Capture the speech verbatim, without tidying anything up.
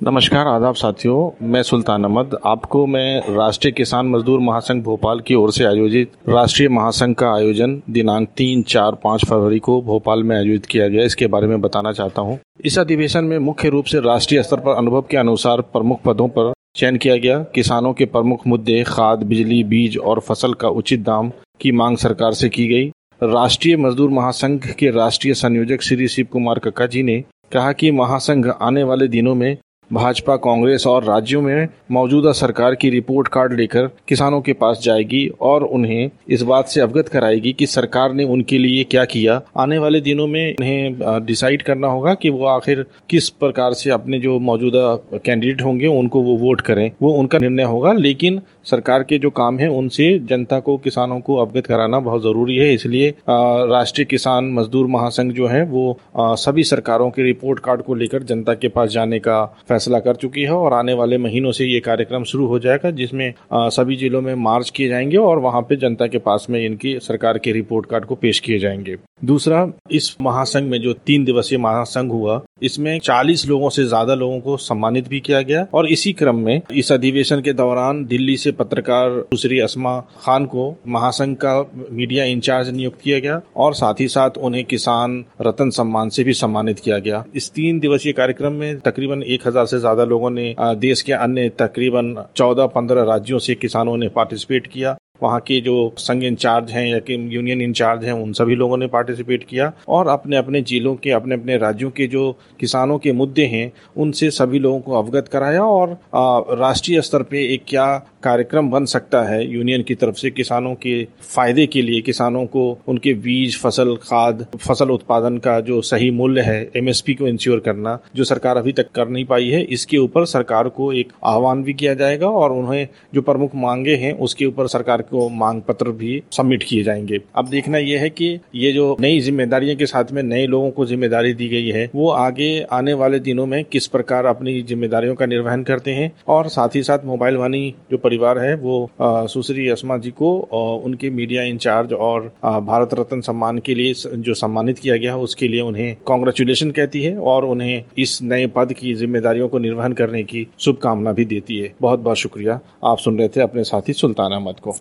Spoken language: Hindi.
नमस्कार, आदाब साथियों। मैं सुल्तान अहमद। आपको मैं राष्ट्रीय किसान मजदूर महासंघ भोपाल की ओर से आयोजित राष्ट्रीय महासंघ का आयोजन दिनांक तीन, चार, पाँच फरवरी को भोपाल में आयोजित किया गया, इसके बारे में बताना चाहता हूं। इस अधिवेशन में मुख्य रूप से राष्ट्रीय स्तर पर अनुभव के अनुसार प्रमुख पदों पर चयन किया गया। किसानों के प्रमुख मुद्दे खाद, बिजली, बीज और फसल का उचित दाम की मांग सरकार से की गई। राष्ट्रीय मजदूर महासंघ के राष्ट्रीय संयोजक श्री शिव कुमार कक्का जी ने कहा कि महासंघ आने वाले दिनों में भाजपा, कांग्रेस और राज्यों में मौजूदा सरकार की रिपोर्ट कार्ड लेकर किसानों के पास जाएगी और उन्हें इस बात से अवगत कराएगी कि सरकार ने उनके लिए क्या किया। आने वाले दिनों में उन्हें डिसाइड करना होगा कि वो आखिर किस प्रकार से अपने जो मौजूदा कैंडिडेट होंगे उनको वो वोट करें, वो उनका निर्णय होगा। लेकिन सरकार के जो काम है उनसे जनता को, किसानों को अवगत कराना बहुत जरूरी है। इसलिए राष्ट्रीय किसान मजदूर महासंघ जो है वो सभी सरकारों के रिपोर्ट कार्ड को लेकर जनता के पास जाने का फैसला कर चुकी है और आने वाले महीनों से ये कार्यक्रम शुरू हो जाएगा, जिसमें आ, सभी जिलों में मार्च किए जाएंगे और वहां पे जनता के पास में इनकी सरकार के रिपोर्ट कार्ड को पेश किए जाएंगे। दूसरा, इस महासंघ में जो तीन दिवसीय महासंघ हुआ, इसमें चालीस लोगों से ज्यादा लोगों को सम्मानित भी किया गया और इसी क्रम में इस अधिवेशन के दौरान दिल्ली से पत्रकार सुश्री अस्मा खान को महासंघ का मीडिया इंचार्ज नियुक्त किया गया और साथ ही साथ उन्हें किसान रत्न सम्मान से भी सम्मानित किया गया। इस तीन दिवसीय कार्यक्रम में तकरीबन एक हजार से ज्यादा लोगों ने देश के अन्य तकरीबन चौदह पंद्रह राज्यों से किसानों ने पार्टिसिपेट किया। वहाँ के जो संघ इंचार्ज हैं या कि यूनियन इंचार्ज हैं उन सभी लोगों ने पार्टिसिपेट किया और अपने अपने जिलों के, अपने अपने राज्यों के जो किसानों के मुद्दे हैं उनसे सभी लोगों को अवगत कराया और राष्ट्रीय स्तर पे एक क्या कार्यक्रम बन सकता है यूनियन की तरफ से किसानों के फायदे के लिए, किसानों को उनके बीज, फसल, खाद, फसल उत्पादन का जो सही मूल्य है, एमएसपी को इंश्योर करना, जो सरकार अभी तक कर नहीं पाई है, इसके ऊपर सरकार को एक आह्वान भी किया जाएगा और उन्हें जो प्रमुख मांगे हैं उसके ऊपर सरकार को मांग पत्र भी सबमिट किए जाएंगे। अब देखना यह है कि ये जो नई जिम्मेदारियों के साथ में नए लोगों को जिम्मेदारी दी गई है वो आगे आने वाले दिनों में किस प्रकार अपनी जिम्मेदारियों का निर्वहन करते हैं और साथ ही साथ मोबाइल वाणी जो परिवार है वो सुश्री अस्मा जी को उनके मीडिया इंचार्ज और भारत रत्न सम्मान के लिए जो सम्मानित किया गया है उसके लिए उन्हें कांग्रेचुलेशन कहती है और उन्हें इस नए पद की जिम्मेदारियों को निर्वहन करने की शुभकामना भी देती है। बहुत बहुत शुक्रिया। आप सुन रहे थे अपने साथी सुल्तान अहमद को।